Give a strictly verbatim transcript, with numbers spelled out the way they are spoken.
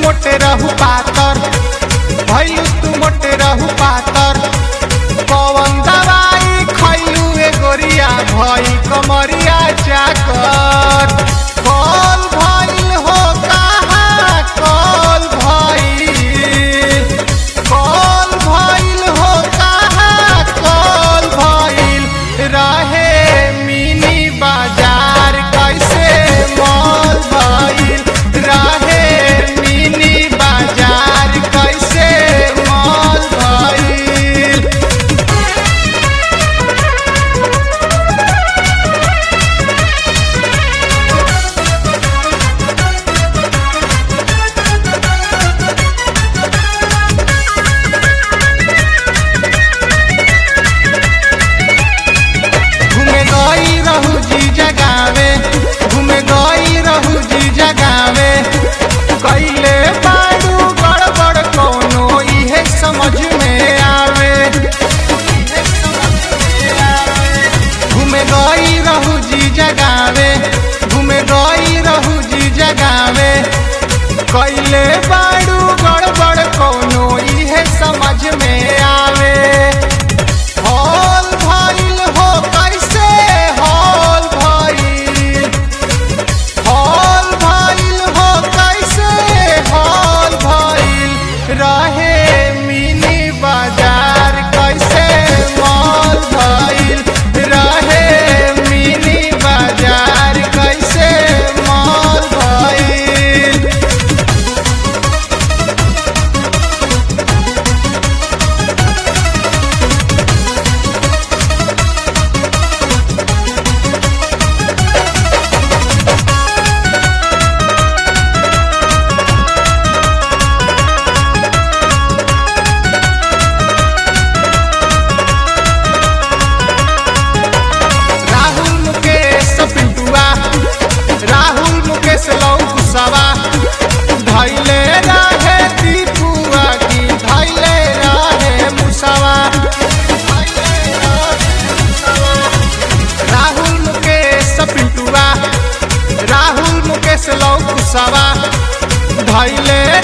मोटे रहू पातर, भइलू तू मोटे रहू पातर। कौन दवाई खइलू ए गोरिया भई कमरिया चाकर। कल भइल हो कहाँ कल भइल, कल भइल हो कहाँ कल भइल। रहे मिनी बाजार कैसे मॉल भइल, रहे मिनी बाजार कैसे मॉल भइल। घूमे गई रहू जी जगावे, घूमे गई रहू जी जगावे। कैले बाड़ू गड़बड़ कोनो इहे समझ में आवे। घूमे गई रहू जी जगावे, घूमे गई रहू जी जगावे। कैले बाड़ू गड़बड़ कोनो इहे समझ में आवे। हॉल भइल हो कैसे हॉल भइल, हॉल भइल हो कैसे हॉल भइल। रहे मिनी बाजार कैसे मॉल भइल, रहे मिनी बाजार कैसे मॉल भइल। राहुल मुकेश पिंटुआ, राहुल मुकेश लौकुसवा। धैले रहे दीपुआ की धैले रहे मुसवा। राहुल मुकेश पिंटुआ, राहुल मुकेश लौकुसवा। धैले